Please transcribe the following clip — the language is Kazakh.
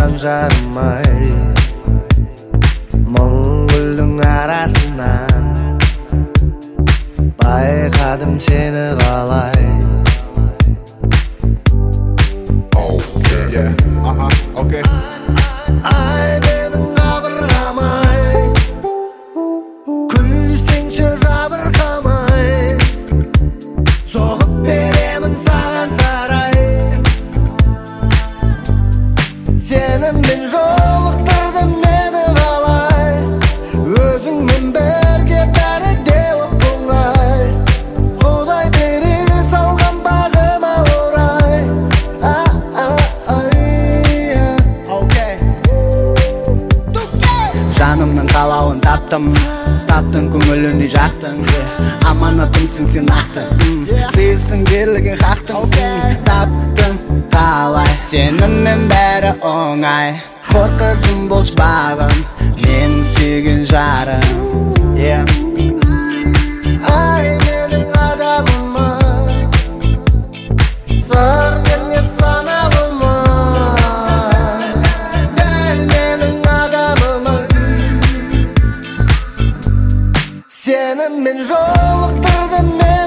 жан жарым-ай, мың гүлдің арасынан байқадым сені қалай. Okay. Ай, менің абырғамай, күлсеңші жабырқамай, соғып беремін саған сарай. Сеніммен жолықтырды мені қалай, өзіңмен бірге бәрі де оп-оңай. Құдай бере салған бағыма орай. Жанымның қалауын таптың көңіліне жақтың. Аманатымсың сен ақты, сезсің берлігін қақтың. Таптың қалай, сеніммен бәрі оңай. Қорқызым бол шпағым, мен сүйген жарым. Ай, менің адамыма, сыр берме саналыма. Дәл менің адамыма, сеніммен жолықтырды мен